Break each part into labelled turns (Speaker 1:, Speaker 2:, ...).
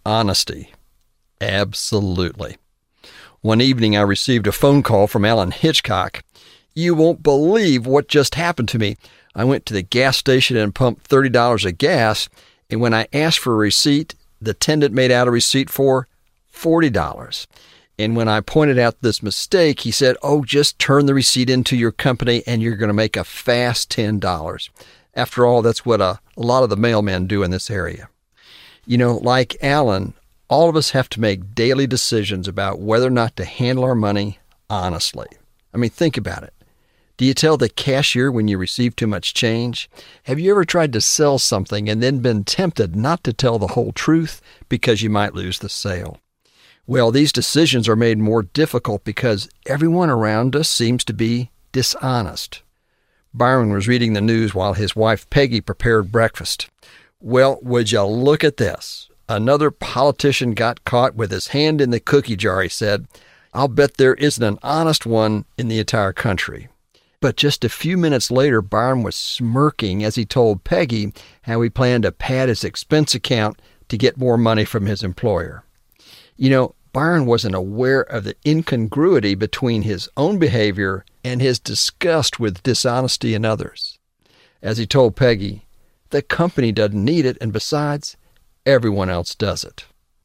Speaker 1: Honesty. Absolutely. One evening I received a phone call from Alan Hitchcock. "You won't believe what just happened to me. I went to the gas station and pumped $30 of gas, and when I asked for a receipt, the attendant made out a receipt for $40. And when I pointed out this mistake, he said, 'Oh, just turn the receipt into your company and you're going to make a fast $10. After all, that's what a lot of the mailmen do in this area. Like Alan, all of us have to make daily decisions about whether or not to handle our money honestly. Think about it. Do you tell the cashier when you receive too much change? Have you ever tried to sell something and then been tempted not to tell the whole truth because you might lose the sale? Well, these decisions are made more difficult because everyone around us seems to be dishonest. Byron was reading the news while his wife Peggy prepared breakfast. Well, would you look at this? Another politician got caught with his hand in the cookie jar, he said. I'll bet there isn't an honest one in the entire country. But just a few minutes later, Byron was smirking as he told Peggy how he planned to pad his expense account to get more money from his employer. Byron wasn't aware of the incongruity between his own behavior and his disgust with dishonesty in others. As he told Peggy, the company doesn't need it, and besides, everyone else does it.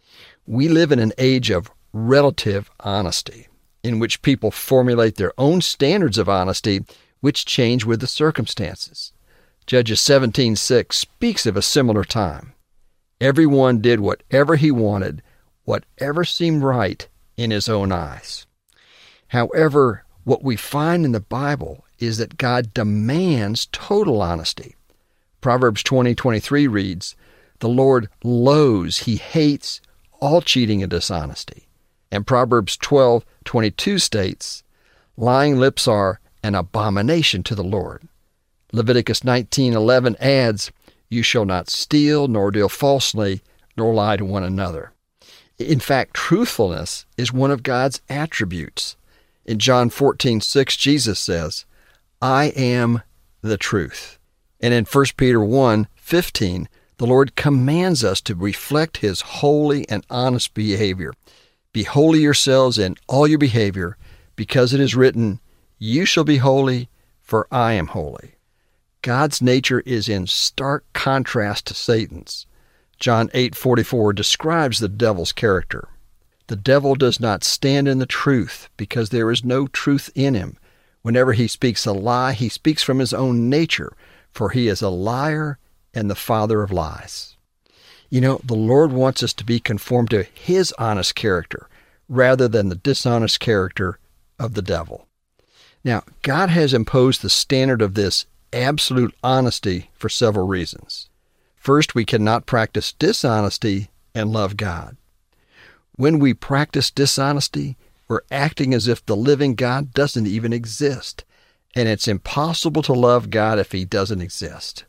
Speaker 1: We live in an age of relative honesty, in which people formulate their own standards of honesty, which change with the circumstances. Judges 17:6 speaks of a similar time. Everyone did whatever he wanted, whatever seemed right in his own eyes. However, what we find in the Bible is that God demands total honesty. Proverbs 20:23 reads, "The Lord loathes, he hates all cheating and dishonesty." And Proverbs 12:22 states, "Lying lips are an abomination to the Lord." Leviticus 19:11 adds, "You shall not steal, nor deal falsely, nor lie to one another." In fact, truthfulness is one of God's attributes. In John 14:6, Jesus says, "I am the truth." And in 1 Peter 1:15, the Lord commands us to reflect his holy and honest behavior. Be holy yourselves in all your behavior, because it is written, "You shall be holy, for I am holy." God's nature is in stark contrast to Satan's. John 8:44 describes the devil's character. The devil does not stand in the truth, because there is no truth in him. Whenever he speaks a lie, he speaks from his own nature, for he is a liar and the father of lies. The Lord wants us to be conformed to his honest character rather than the dishonest character of the devil. Now, God has imposed the standard of this absolute honesty for several reasons. First, we cannot practice dishonesty and love God. When we practice dishonesty, we're acting as if the living God doesn't even exist, and it's impossible to love God if he doesn't exist.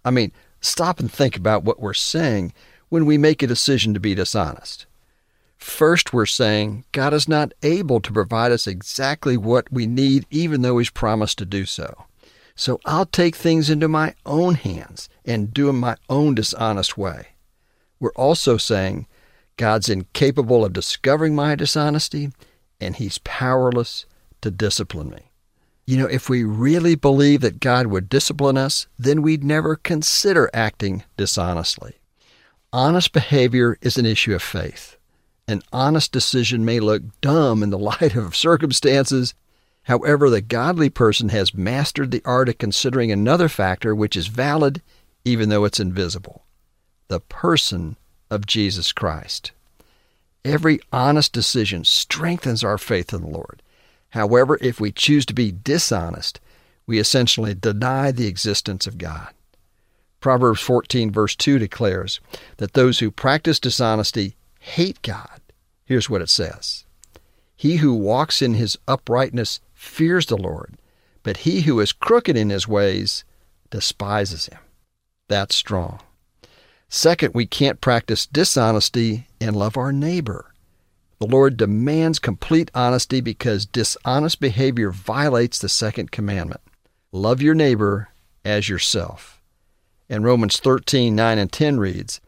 Speaker 1: Stop and think about what we're saying when we make a decision to be dishonest. First, we're saying God is not able to provide us exactly what we need, even though he's promised to do so. So I'll take things into my own hands and do them my own dishonest way. We're also saying God's incapable of discovering my dishonesty, and he's powerless to discipline me. If we really believe that God would discipline us, then we'd never consider acting dishonestly. Honest behavior is an issue of faith. An honest decision may look dumb in the light of circumstances. However, the godly person has mastered the art of considering another factor which is valid even though it's invisible: the person of Jesus Christ. Every honest decision strengthens our faith in the Lord. However, if we choose to be dishonest, we essentially deny the existence of God. Proverbs 14 verse 2 declares that those who practice dishonesty hate God. Here's what it says: "He who walks in his uprightness fears the Lord, but he who is crooked in his ways despises him." That's strong. Second, we can't practice dishonesty and love our neighbor. The Lord demands complete honesty because dishonest behavior violates the second commandment: love your neighbor as yourself. And Romans 13:9 and 10 reads,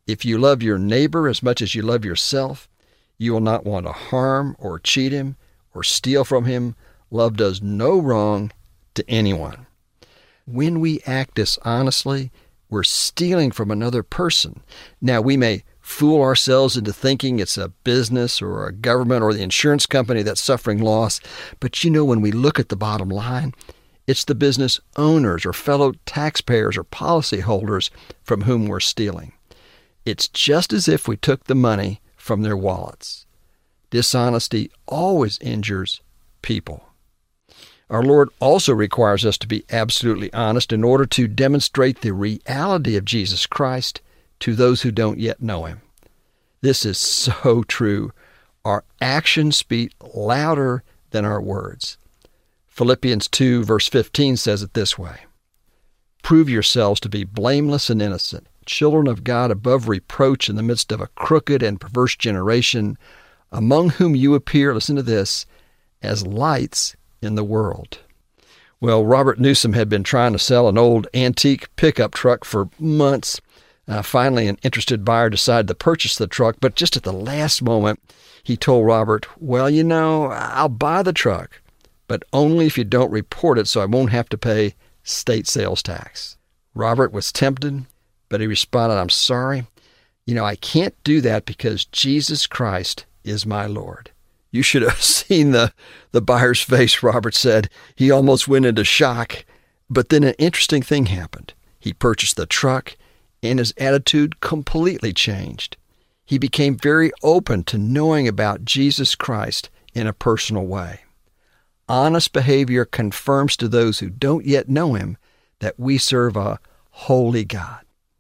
Speaker 1: If you love your neighbor as much as you love yourself, you will not want to harm or cheat him or steal from him. Love does no wrong to anyone. When we act dishonestly, we're stealing from another person. Now, we may fool ourselves into thinking it's a business or a government or the insurance company that's suffering loss, but when we look at the bottom line, it's the business owners or fellow taxpayers or policyholders from whom we're stealing. It's just as if we took the money from their wallets. Dishonesty always injures people. Our Lord also requires us to be absolutely honest in order to demonstrate the reality of Jesus Christ to those who don't yet know him. This is so true. Our actions speak louder than our words. Philippians 2 verse 15 says it this way: "Prove yourselves to be blameless and innocent, children of God above reproach in the midst of a crooked and perverse generation, among whom you appear," listen to this, "as lights in the world." Well, Robert Newsom had been trying to sell an old antique pickup truck for months. Finally, an interested buyer decided to purchase the truck, but just at the last moment, he told Robert, "Well, I'll buy the truck, but only if you don't report it so I won't have to pay state sales tax." Robert was tempted, but he responded, "I'm sorry. I can't do that because Jesus Christ is my Lord." You should have seen the buyer's face, Robert said. He almost went into shock. But then an interesting thing happened. He purchased the truck, and his attitude completely changed. He became very open to knowing about Jesus Christ in a personal way. Honest behavior confirms to those who don't yet know him that we serve a holy God.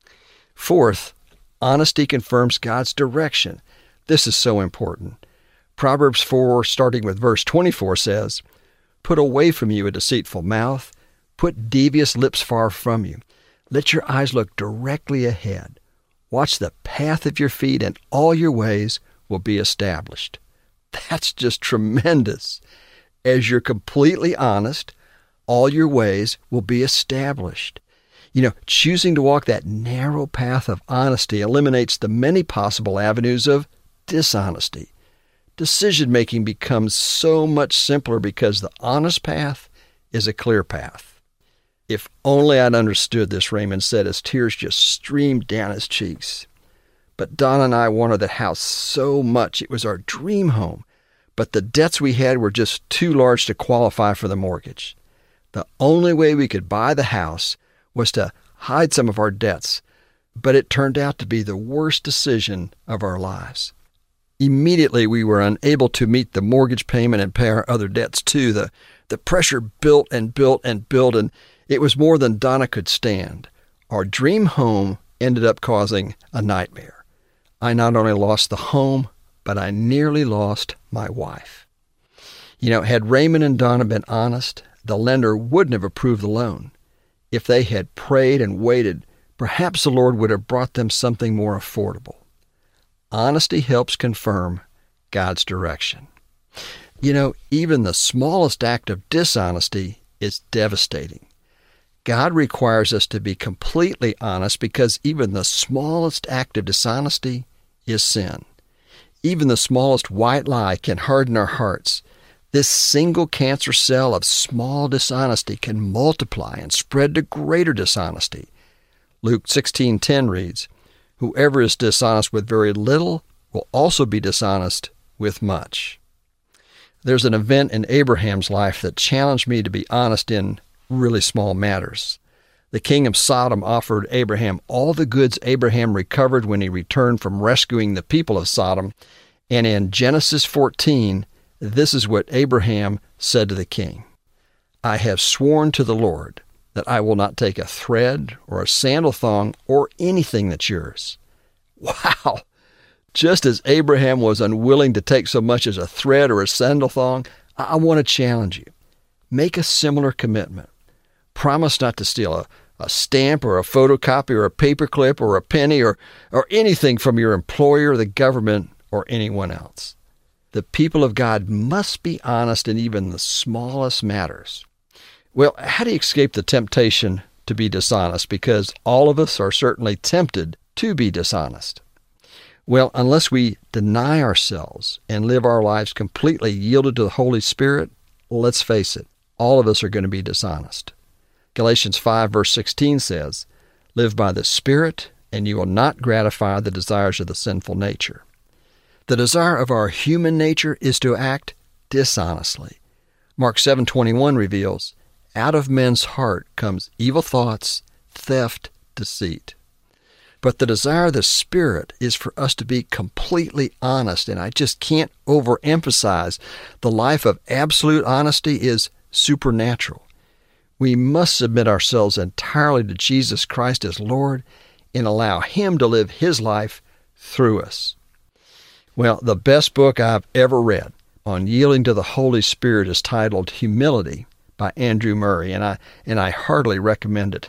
Speaker 1: Fourth, honesty confirms God's direction. This is so important. Proverbs 4, starting with verse 24, says, "Put away from you a deceitful mouth. Put devious lips far from you. Let your eyes look directly ahead. Watch the path of your feet, and all your ways will be established." That's just tremendous. As you're completely honest, all your ways will be established. Choosing to walk that narrow path of honesty eliminates the many possible avenues of dishonesty. Decision-making becomes so much simpler because the honest path is a clear path. "If only I'd understood this," Raymond said as tears just streamed down his cheeks. "But Donna and I wanted the house so much. It was our dream home. But the debts we had were just too large to qualify for the mortgage. The only way we could buy the house was to hide some of our debts, but it turned out to be the worst decision of our lives. Immediately, we were unable to meet the mortgage payment and pay our other debts too. The pressure built and built and built, and it was more than Donna could stand. Our dream home ended up causing a nightmare. I not only lost the home, but I nearly lost my wife." Had Raymond and Donna been honest, the lender wouldn't have approved the loan. If they had prayed and waited, perhaps the Lord would have brought them something more affordable. Honesty helps confirm God's direction. Even the smallest act of dishonesty is devastating. God requires us to be completely honest because even the smallest act of dishonesty is sin. Even the smallest white lie can harden our hearts. This single cancer cell of small dishonesty can multiply and spread to greater dishonesty. Luke 16:10 reads, "Whoever is dishonest with very little will also be dishonest with much." There's an event in Abraham's life that challenged me to be honest in really small matters. The king of Sodom offered Abraham all the goods Abraham recovered when he returned from rescuing the people of Sodom. And in Genesis 14, this is what Abraham said to the king: "I have sworn to the Lord that I will not take a thread or a sandal thong or anything that's yours." Wow! Just as Abraham was unwilling to take so much as a thread or a sandal thong, I want to challenge you. Make a similar commitment. Promise not to steal a stamp or a photocopy or a paperclip or a penny or anything from your employer, the government, or anyone else. The people of God must be honest in even the smallest matters. Well, how do you escape the temptation to be dishonest? Because all of us are certainly tempted to be dishonest. Well, unless we deny ourselves and live our lives completely yielded to the Holy Spirit, let's face it, all of us are going to be dishonest. Galatians 5 verse 16 says, "Live by the Spirit, and you will not gratify the desires of the sinful nature." The desire of our human nature is to act dishonestly. Mark 7:21 reveals, "Out of men's heart comes evil thoughts, theft, deceit." But the desire of the Spirit is for us to be completely honest, and I just can't overemphasize the life of absolute honesty is supernatural. We must submit ourselves entirely to Jesus Christ as Lord and allow Him to live His life through us. Well, the best book I've ever read on yielding to the Holy Spirit is titled Humility by Andrew Murray, and I heartily recommend it.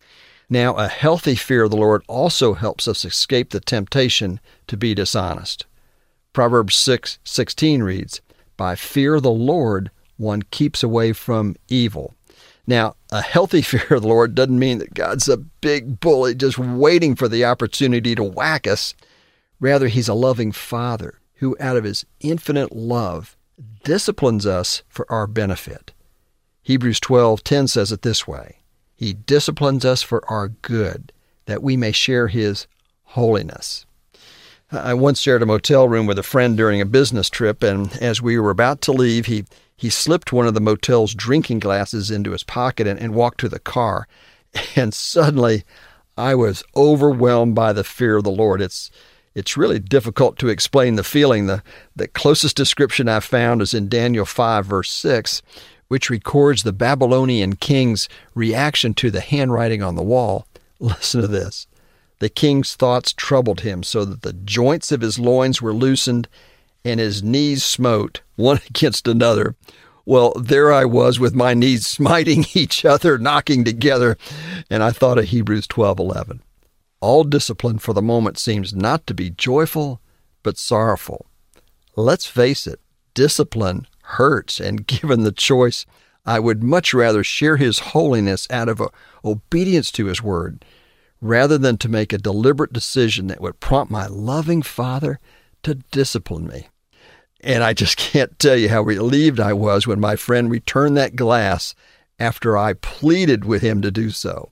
Speaker 1: Now, a healthy fear of the Lord also helps us escape the temptation to be dishonest. Proverbs 6:16 reads, "By fear of the Lord, one keeps away from evil." Now, a healthy fear of the Lord doesn't mean that God's a big bully just waiting for the opportunity to whack us. Rather, He's a loving Father who, out of His infinite love, disciplines us for our benefit. Hebrews 12:10 says it this way, "He disciplines us for our good, that we may share His holiness." I once shared a motel room with a friend during a business trip, and as we were about to leave, he slipped one of the motel's drinking glasses into his pocket and walked to the car. And suddenly, I was overwhelmed by the fear of the Lord. It's really difficult to explain the feeling. The closest description I've found is in Daniel 5, verse 6, which records the Babylonian king's reaction to the handwriting on the wall. Listen to this. "The king's thoughts troubled him, so that the joints of his loins were loosened, and his knees smote one against another." Well, there I was with my knees smiting each other, knocking together, and I thought of Hebrews 12:11. All discipline for the moment seems not to be joyful, but sorrowful. Let's face it, discipline hurts, and given the choice, I would much rather share His holiness out of obedience to His word, rather than to make a deliberate decision that would prompt my loving Father to discipline me. And I just can't tell you how relieved I was when my friend returned that glass after I pleaded with him to do so.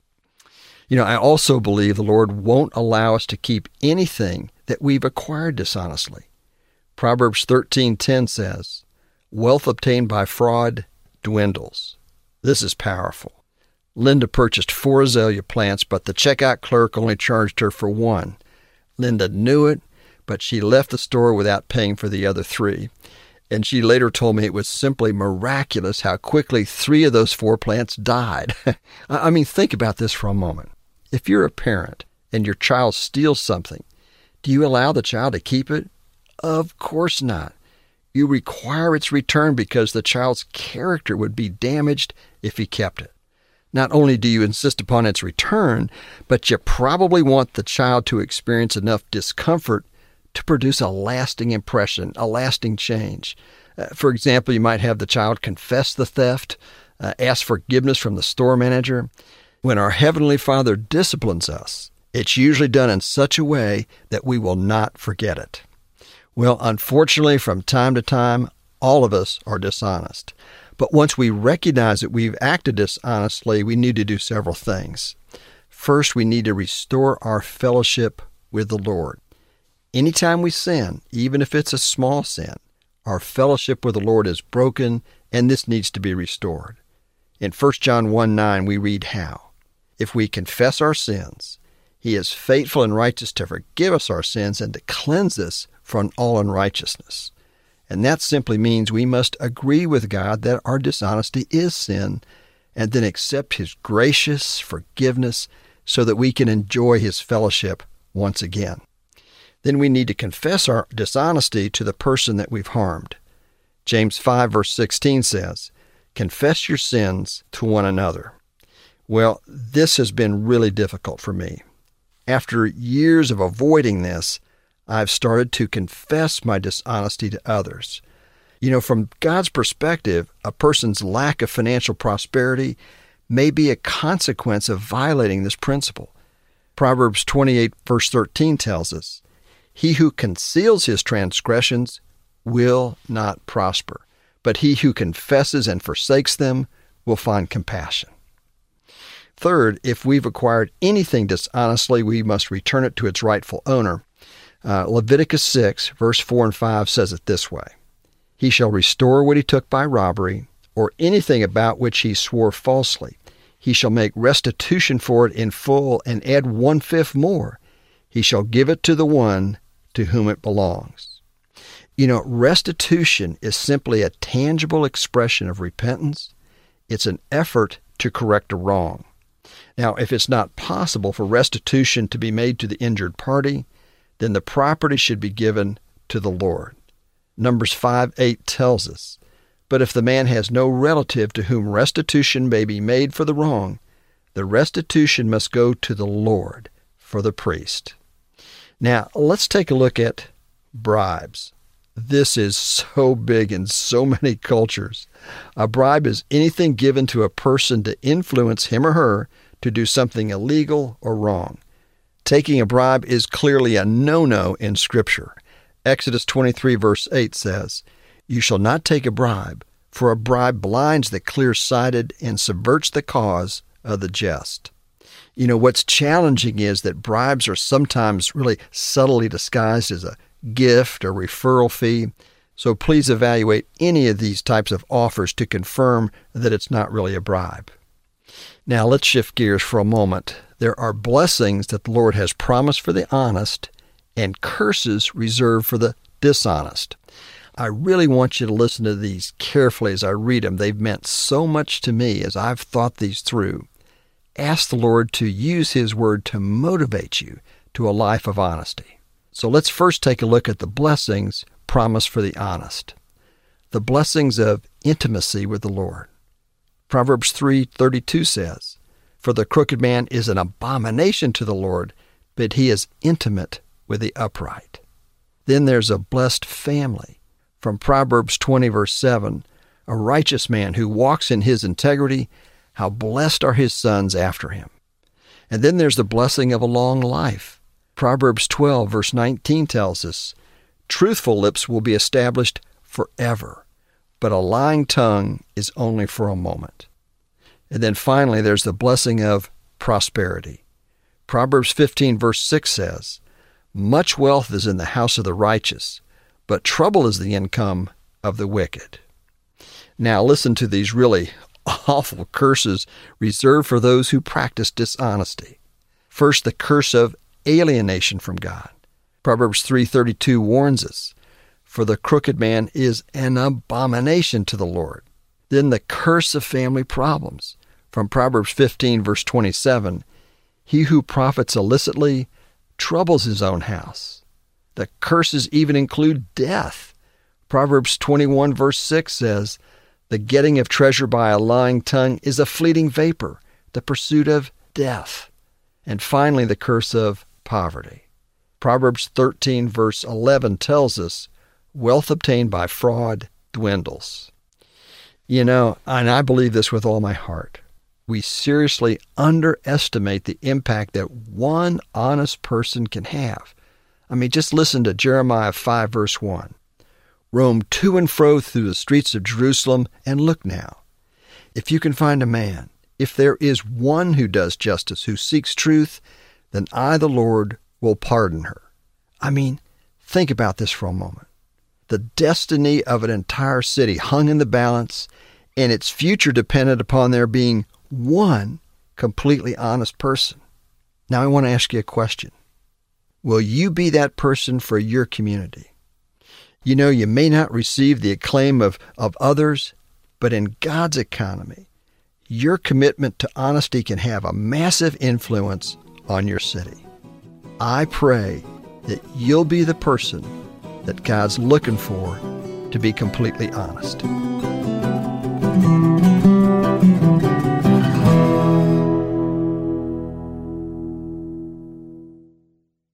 Speaker 1: I also believe the Lord won't allow us to keep anything that we've acquired dishonestly. Proverbs 13:10 says, "Wealth obtained by fraud dwindles." This is powerful. Linda purchased 4 azalea plants, but the checkout clerk only charged her for 1. Linda knew it, but she left the store without paying for the other 3. And she later told me it was simply miraculous how quickly 3 of those 4 plants died. I mean, think about this for a moment. If you're a parent and your child steals something, do you allow the child to keep it? Of course not. You require its return because the child's character would be damaged if he kept it. Not only do you insist upon its return, but you probably want the child to experience enough discomfort to produce a lasting impression, a lasting change. For example, you might have the child confess the theft, ask forgiveness from the store manager. When our Heavenly Father disciplines us, it's usually done in such a way that we will not forget it. Well, unfortunately, from time to time, all of us are dishonest. But once we recognize that we've acted dishonestly, we need to do several things. First, we need to restore our fellowship with the Lord. Anytime we sin, even if it's a small sin, our fellowship with the Lord is broken, and this needs to be restored. In 1 John 1:9, we read how, "If we confess our sins, He is faithful and righteous to forgive us our sins and to cleanse us from all unrighteousness." And that simply means we must agree with God that our dishonesty is sin, and then accept His gracious forgiveness so that we can enjoy His fellowship once again. Then we need to confess our dishonesty to the person that we've harmed. James 5 verse 16 says, "Confess your sins to one another." Well, this has been really difficult for me. After years of avoiding this, I've started to confess my dishonesty to others. From God's perspective, a person's lack of financial prosperity may be a consequence of violating this principle. Proverbs 28 verse 13 tells us, He who conceals his transgressions will not prosper, but he who confesses and forsakes them will find compassion. Third, if we've acquired anything dishonestly, we must return it to its rightful owner. Leviticus 6, verse 4 and 5 says it this way: He shall restore what he took by robbery, or anything about which he swore falsely. He shall make restitution for it in full and add 1/5 more. He shall give it to the one to whom it belongs. Restitution is simply a tangible expression of repentance. It's an effort to correct a wrong. Now, if it's not possible for restitution to be made to the injured party, then the property should be given to the Lord. Numbers 5:8 tells us, But if the man has no relative to whom restitution may be made for the wrong, the restitution must go to the Lord for the priest. Now, let's take a look at bribes. This is so big in so many cultures. A bribe is anything given to a person to influence him or her to do something illegal or wrong. Taking a bribe is clearly a no-no in Scripture. Exodus 23 verse 8 says, You shall not take a bribe, for a bribe blinds the clear-sighted and subverts the cause of the just. What's challenging is that bribes are sometimes really subtly disguised as a gift or referral fee, so please evaluate any of these types of offers to confirm that it's not really a bribe. Now let's shift gears for a moment. There are blessings that the Lord has promised for the honest and curses reserved for the dishonest. I really want you to listen to these carefully as I read them. They've meant so much to me as I've thought these through. Ask the Lord to use His Word to motivate you to a life of honesty. So let's first take a look at the blessings promised for the honest. The blessings of intimacy with the Lord. Proverbs 3:32 says, For the crooked man is an abomination to the Lord, but he is intimate with the upright. Then there's a blessed family. From Proverbs 20 verse 7, A righteous man who walks in his integrity, how blessed are his sons after him. And then there's the blessing of a long life. Proverbs 12 verse 19 tells us, Truthful lips will be established forever, but a lying tongue is only for a moment. And then finally, there's the blessing of prosperity. Proverbs 15 verse 6 says, Much wealth is in the house of the righteous, but trouble is the income of the wicked. Now listen to these really awful curses reserved for those who practice dishonesty. First, the curse of alienation from God. Proverbs 3:32 warns us, For the crooked man is an abomination to the Lord. Then the curse of family problems. From Proverbs 15 verse 27, He who profits illicitly troubles his own house. The curses even include death. Proverbs 21 verse 6 says, The getting of treasure by a lying tongue is a fleeting vapor, the pursuit of death. And finally, the curse of poverty. Proverbs 13 verse 11 tells us, Wealth obtained by fraud dwindles. And I believe this with all my heart. We seriously underestimate the impact that one honest person can have. Just listen to Jeremiah 5 verse 1. Roam to and fro through the streets of Jerusalem, and look now. If you can find a man, if there is one who does justice, who seeks truth, then I, the Lord, will pardon her. Think about this for a moment. The destiny of an entire city hung in the balance, and its future depended upon there being one completely honest person. Now I want to ask you a question. Will you be that person for your community? You may not receive the acclaim of others, but in God's economy, your commitment to honesty can have a massive influence on your city. I pray that you'll be the person that God's looking for to be completely honest.